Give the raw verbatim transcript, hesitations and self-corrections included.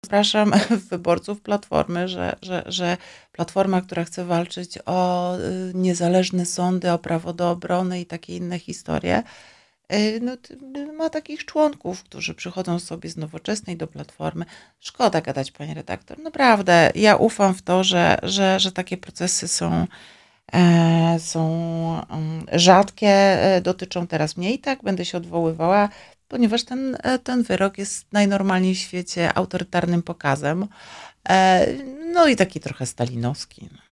Przepraszam wyborców Platformy, że że że Platforma, która chce walczyć o, y, niezależne sądy, o prawo do obrony i takie inne historie, y, no t ma takich członków, którzy przychodzą sobie z Nowoczesnej do Platformy. Szkoda gadać, pani redaktor. Naprawdę, ja ufam w to, że że że takie procesy są, e, są, mm, rzadkie, e, dotyczą teraz mnie. I tak będę się odwoływała, ponieważ ten, e, ten wyrok jest najnormalniej w świecie autorytarnym pokazem, e, no i taki trochę stalinowski.